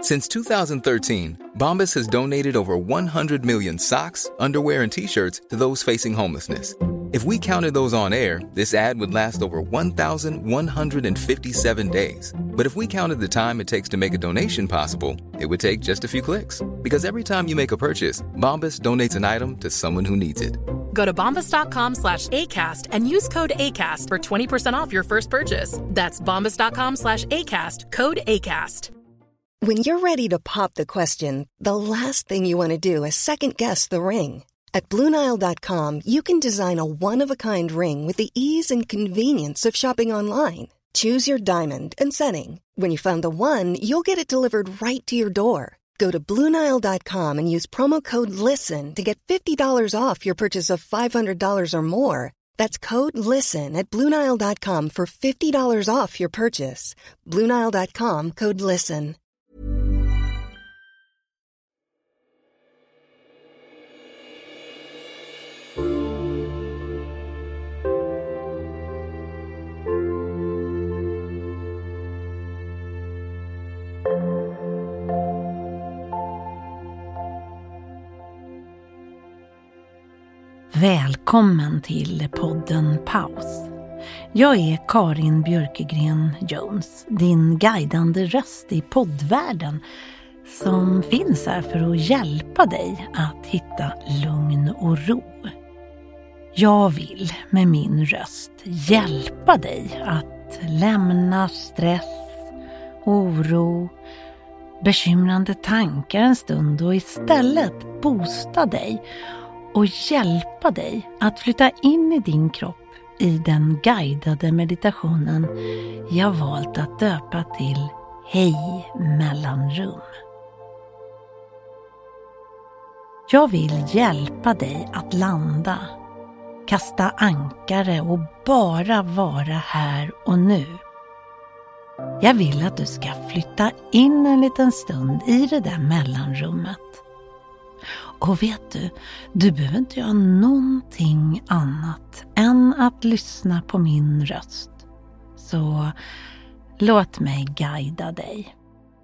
Since 2013, Bombas has donated over 100 million socks, underwear, and T-shirts to those facing homelessness. If we counted those on air, this ad would last over 1,157 days. But if we counted the time it takes to make a donation possible, it would take just a few clicks. Because every time you make a purchase, Bombas donates an item to someone who needs it. Go to bombas.com/ACAST and use code ACAST for 20% off your first purchase. That's bombas.com/ACAST, code ACAST. When you're ready to pop the question, the last thing you want to do is second-guess the ring. At BlueNile.com, you can design a one-of-a-kind ring with the ease and convenience of shopping online. Choose your diamond and setting. When you find the one, you'll get it delivered right to your door. Go to BlueNile.com and use promo code LISTEN to get $50 off your purchase of $500 or more. That's code LISTEN at BlueNile.com for $50 off your purchase. BlueNile.com, code LISTEN. Välkommen till podden Paus. Jag är Karin Björkegren Jones, din guidande röst i poddvärlden som finns här för att hjälpa dig att hitta lugn och ro. Jag vill med min röst hjälpa dig att lämna stress, oro, bekymrande tankar en stund och istället boosta dig och hjälpa dig att flytta in i din kropp i den guidade meditationen jag valt att döpa till Hej mellanrum. Jag vill hjälpa dig att landa, kasta ankare och bara vara här och nu. Jag vill att du ska flytta in en liten stund i det där mellanrummet. Och vet du, du behöver inte göra någonting annat än att lyssna på min röst. Så låt mig guida dig.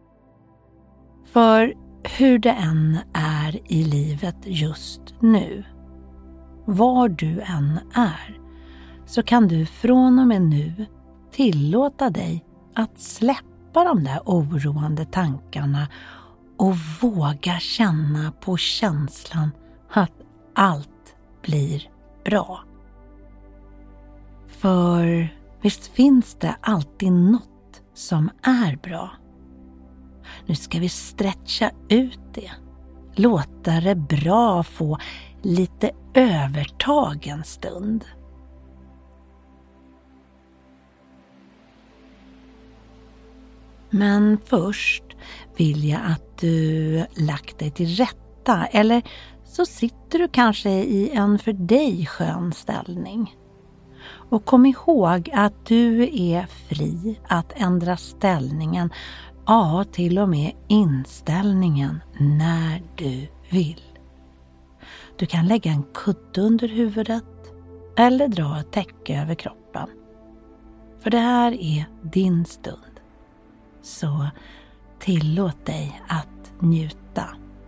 För hur det än är i livet just nu, var du än är, så kan du från och med nu tillåta dig att släppa de där oroande tankarna och våga känna på känslan att allt blir bra. För visst finns det alltid något som är bra. Nu ska vi stretcha ut det. Låta det bra få lite övertag en stund. Men först vill jag att du lagt dig till rätta, eller så sitter du kanske i en för dig skön ställning. Och kom ihåg att du är fri att ändra ställningen, ja till och med inställningen när du vill. Du kan lägga en kudde under huvudet eller dra ett täcke över kroppen. För det här är din stund. Så tillåt dig att njuta.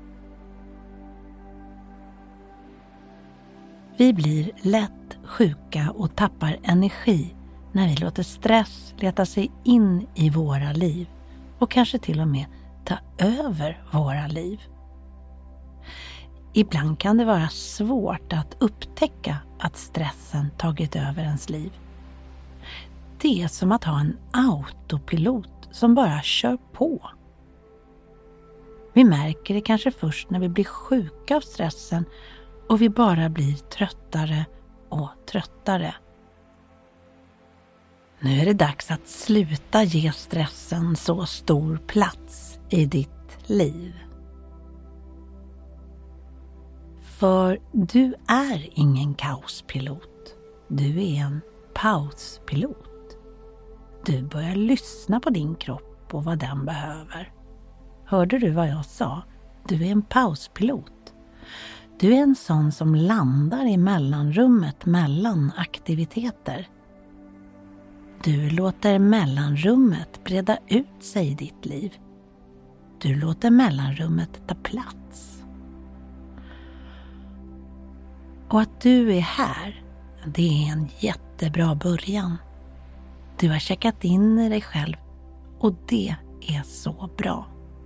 Vi blir lätt sjuka och tappar energi när vi låter stress leta sig in i våra liv och kanske till och med ta över våra liv. Ibland kan det vara svårt att upptäcka att stressen tagit över ens liv. Det är som att ha en autopilot som bara kör på. Vi märker det kanske först när vi blir sjuka av stressen och vi bara blir tröttare och tröttare. Nu är det dags att sluta ge stressen så stor plats i ditt liv. För du är ingen kaospilot. Du är en pauspilot. Du börjar lyssna på din kropp och vad den behöver. Hörde du vad jag sa? Du är en pauspilot. Du är en sån som landar i mellanrummet mellan aktiviteter. Du låter mellanrummet breda ut sig i ditt liv. du låter mellanrummet ta plats. Och att du är här, det är en jättebra början. Du har checkat in i dig själv och det är så bra.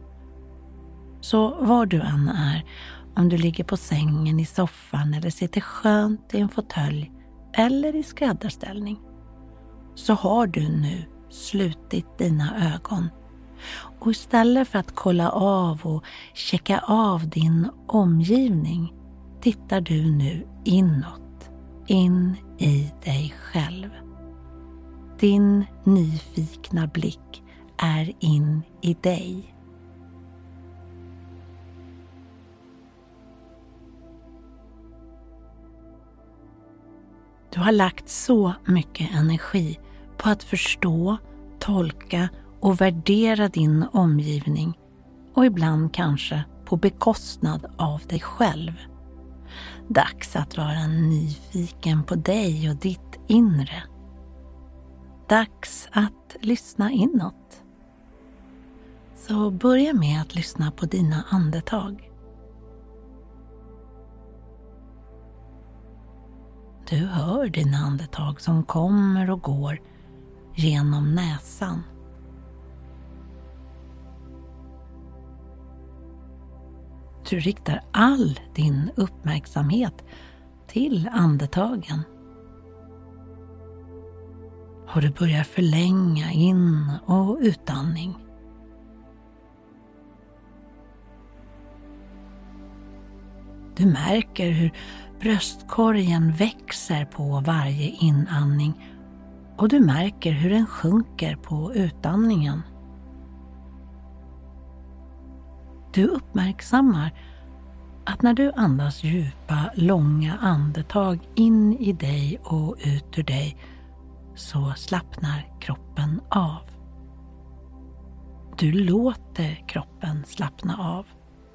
Så var du än är, om du ligger på sängen, i soffan eller sitter skönt i en fåtölj eller i skräddarställning, så har du nu slutit dina ögon. Och istället för att kolla av och checka av din omgivning tittar du nu inåt, in i dig själv. Din nyfikna blick är in i dig. Du har lagt så mycket energi på att förstå, tolka och värdera din omgivning och ibland kanske på bekostnad av dig själv. Dags att vara nyfiken på dig och ditt inre. Dags att lyssna inåt. Så börja med att lyssna på dina andetag. Du hör dina andetag som kommer och går genom näsan. Du riktar all din uppmärksamhet till andetagen. Och du börjar förlänga in- och utandning. Du märker hur bröstkorgen växer på varje inandning och du märker hur den sjunker på utandningen. Du uppmärksammar att när du andas djupa, långa andetag in i dig och ut ur dig så slappnar kroppen av. Du låter kroppen slappna av.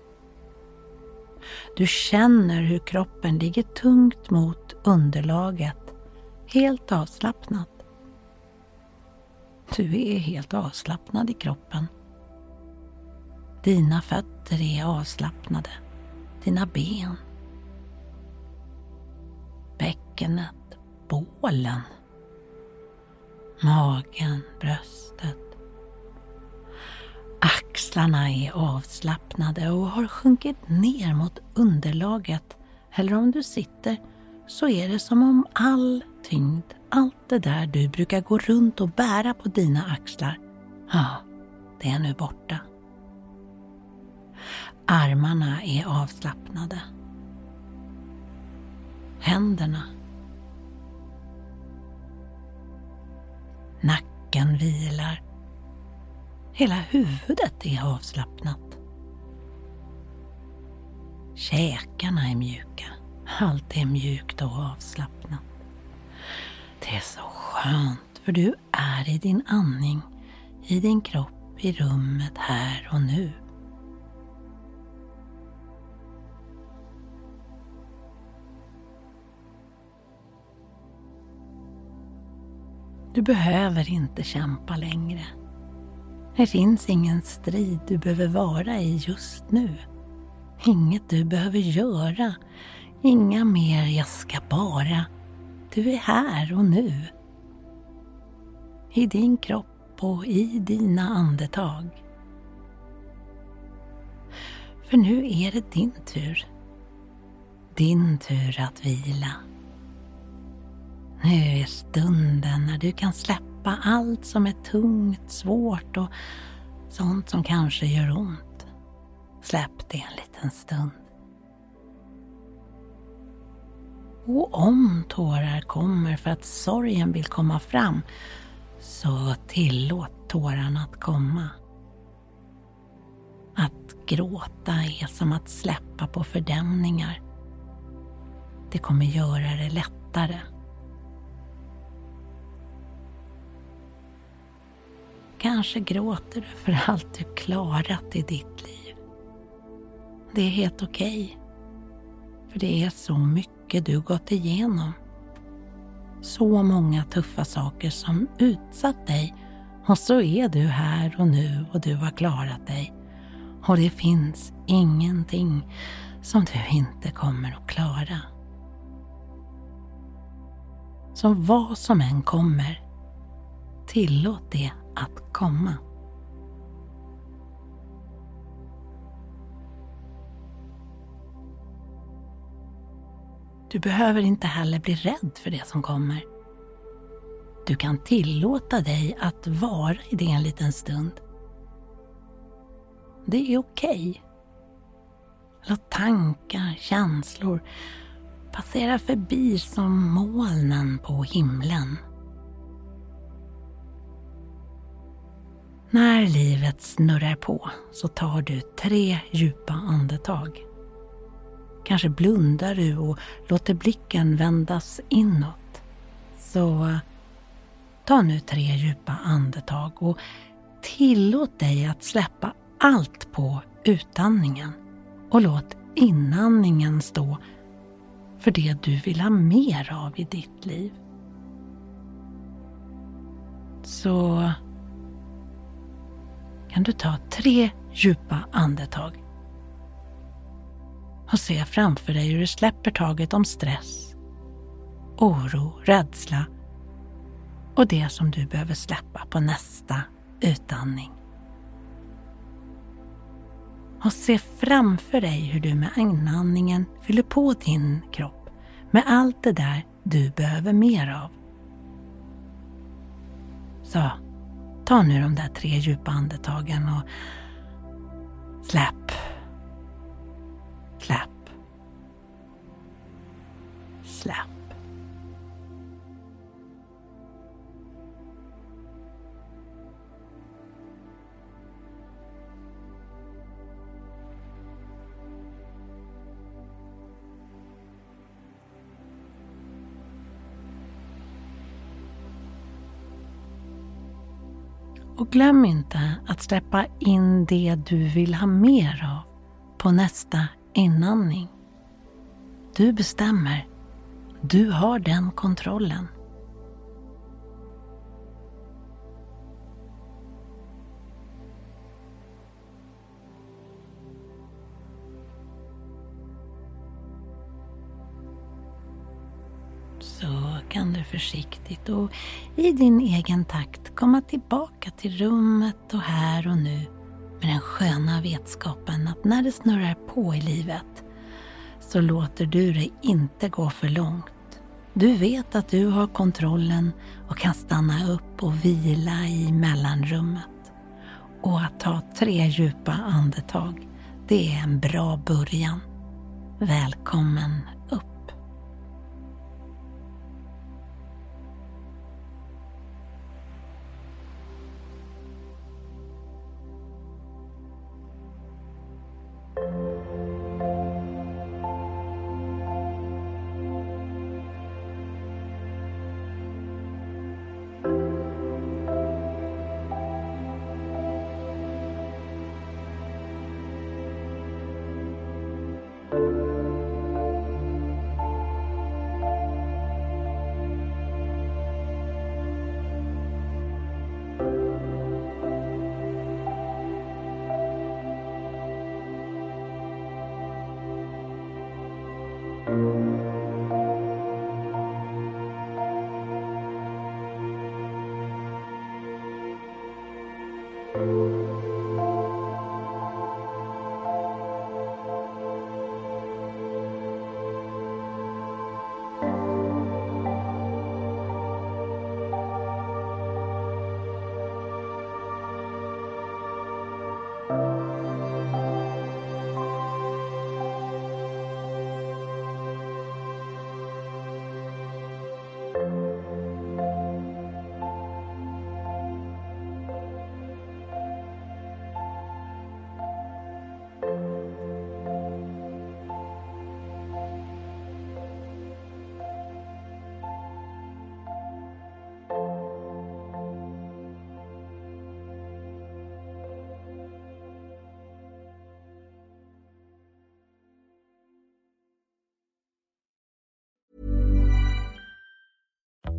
Du känner hur kroppen ligger tungt mot underlaget, helt avslappnad. Du är helt avslappnad i kroppen. Dina fötter är avslappnade, dina ben, bäckenet, bålen, magen, bröstet. Axlarna är avslappnade och har sjunkit ner mot underlaget, eller om du sitter så är det som om all tyngd, allt det där du brukar gå runt och bära på dina axlar, det är nu borta. Armarna är avslappnade. Händerna. Nacken vilar. Hela huvudet är avslappnat. Käkarna är mjuka. Allt är mjukt och avslappnat. Det är så skönt för du är i din andning, i din kropp, i rummet här och nu. Du behöver inte kämpa längre. Det finns ingen strid du behöver vara i just nu. Inget du behöver göra. Inga mer jag ska bara. Du är här och nu. I din kropp och i dina andetag. För nu är det din tur. Din tur att vila. Nu är stunden när du kan släppa allt som är tungt, svårt och sånt som kanske gör ont. Släpp det en liten stund. Och om tårar kommer för att sorgen vill komma fram, så tillåt tårarna att komma. Att gråta är som att släppa på fördämningar. Det kommer göra det lättare. Kanske gråter du för allt du klarat i ditt liv. Det är helt okej. För det är så mycket du gått igenom. Så många tuffa saker som utsatt dig. Och så är du här och nu och du har klarat dig. Och det finns ingenting som du inte kommer att klara. Så vad som än kommer, tillåt det att komma. Du behöver inte heller bli rädd för det som kommer. Du kan tillåta dig att vara i det en liten stund. Det är okej. Låt tankar, känslor passera förbi som molnen på himlen. När livet snurrar på så tar du 3 djupa andetag. Kanske blundar du och låter blicken vändas inåt. Så ta nu 3 djupa andetag och tillåt dig att släppa allt på utandningen. Och låt inandningen stå för det du vill ha mer av i ditt liv. Så kan du ta 3 djupa andetag. Och se framför dig hur du släpper taget om stress, oro, rädsla och det som du behöver släppa på nästa utandning. Och se framför dig hur du med inandningen fyller på din kropp med allt det där du behöver mer av. Så, ta nu de där 3 djupa andetagen och släpp. Släpp. Släpp. Och glöm inte att släppa in det du vill ha mer av på nästa inandning. Du bestämmer. Du har den kontrollen. Så kan du försiktigt och i din egen takt komma tillbaka till rummet och här och nu med den sköna vetskapen att när det snurrar på i livet så låter du dig inte gå för långt. Du vet att du har kontrollen och kan stanna upp och vila i mellanrummet. Och att ta 3 djupa andetag, det är en bra början. Välkommen upp.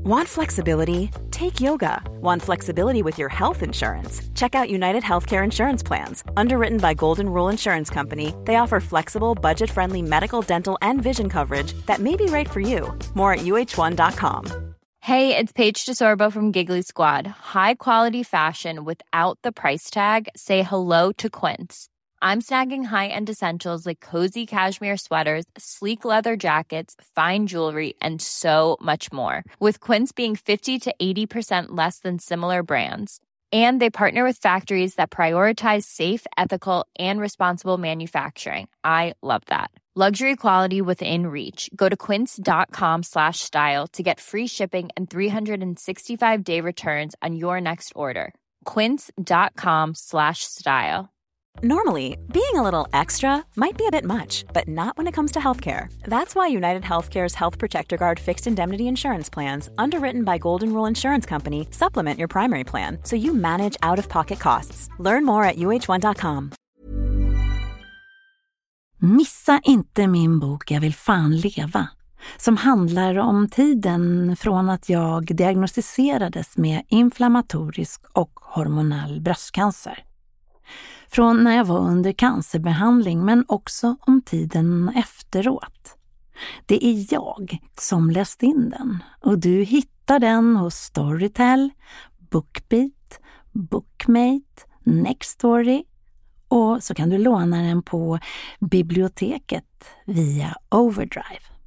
Want flexibility? Take yoga. Want flexibility with your health insurance? Check out United Healthcare Insurance Plans. Underwritten by Golden Rule Insurance Company, they offer flexible, budget-friendly medical, dental, and vision coverage that may be right for you. More at uh1.com. Hey, it's Paige DeSorbo from Giggly Squad. High quality fashion without the price tag. Say hello to Quince. I'm snagging high-end essentials like cozy cashmere sweaters, sleek leather jackets, fine jewelry, and so much more. With Quince being 50 to 80% less than similar brands. And they partner with factories that prioritize safe, ethical, and responsible manufacturing. I love that. Luxury quality within reach. Go to quince.com/style to get free shipping and 365-day returns on your next order. Quince.com/style. Normally, being a little extra might be a bit much, but not when it comes to healthcare. That's why United Healthcare's Health Protector Guard fixed indemnity insurance plans, underwritten by Golden Rule Insurance Company, supplement your primary plan so you manage out-of-pocket costs. Learn more at uh1.com. Missa inte min bok Jag vill fan leva, som handlar om tiden från att jag diagnostiserades med inflammatorisk och hormonell bröstcancer. Från när jag var under cancerbehandling, men också om tiden efteråt. Det är jag som läst in den, och du hittar den hos Storytel, BookBeat, Bookmate, Nextory, och så kan du låna den på biblioteket via Overdrive.